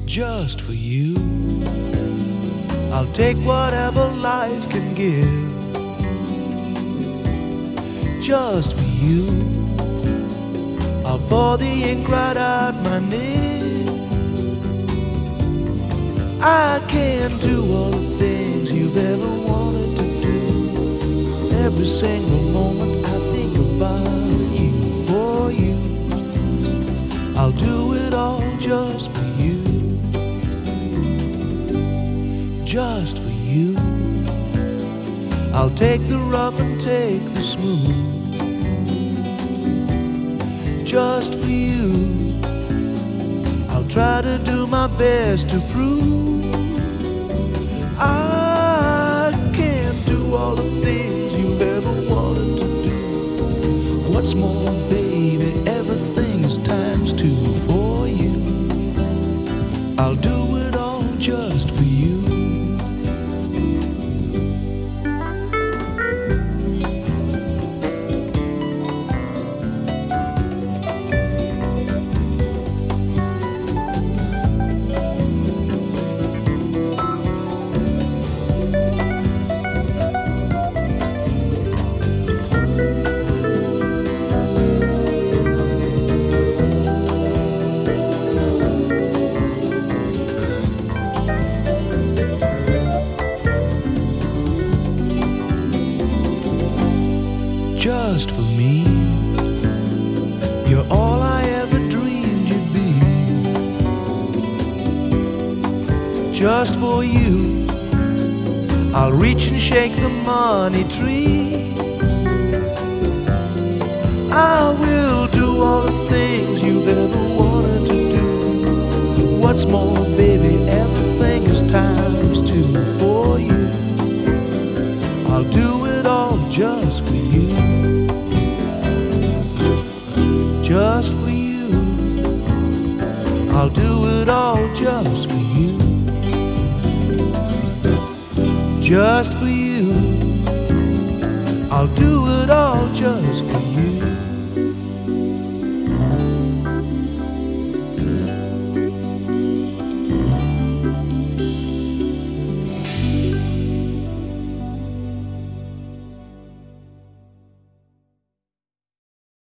just for you. I'll take whatever life can give, just for you. I'll pour the ink right out my nib. I can do all the things you've ever wanted to do. Every single moment I think about you, for you. I'll do it all just for you, just for you. I'll take the rough and take the smooth, just for you. I'll try to do my best to prove I can do all the things you've ever wanted to do. What's more, baby, everything is times two for you. I'll do it all just for you. Just for me, you're all I ever dreamed you'd be. Just for you, I'll reach and shake the money tree. I will do all the things you've ever wanted to do. What's more, baby, everything is times two for you. I'll do it all just for you, just for you. I'll do it all just for you, just for you. I'll do it all just for you.